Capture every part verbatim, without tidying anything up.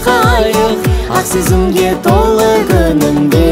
шырқайық, ақ сезімге толы күнімде.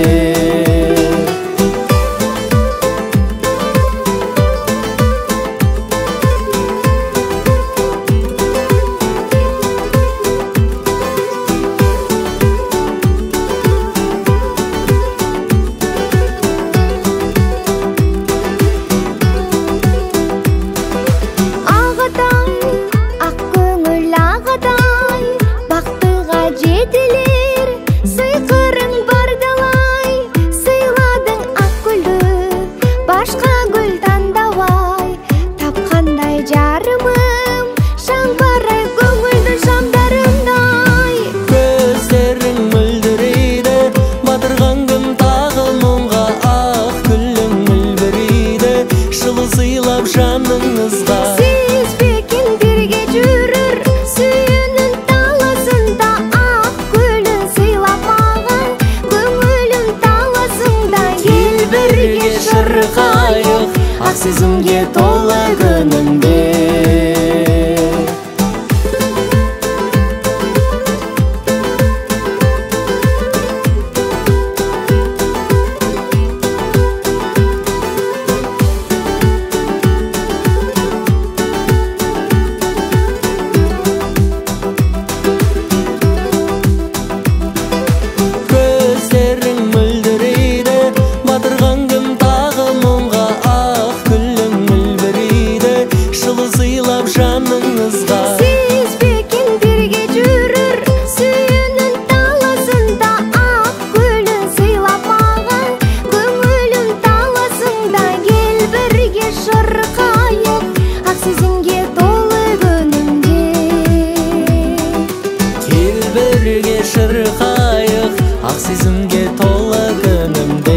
Жаныңызға сезбеген бірге жүрір, сүйінің таласында ақ гүлін сыйлап маған, көңілім таласында. Кел бірге шырқайық, ақ сезімге толы күнімде. Жаныңызға сезбеген бірге жүрір, сүйінің таласында ақ гүлін сыйлап маған, көңілім таласында. Кел бірге шырқайық, ақ сезімге толы күнімде. Кел бірге шырқайық, ақ сезімге толы күнімде.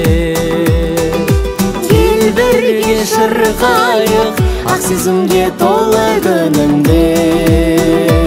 Кел бірге шырқайық, ақ сезімге толы күнімде.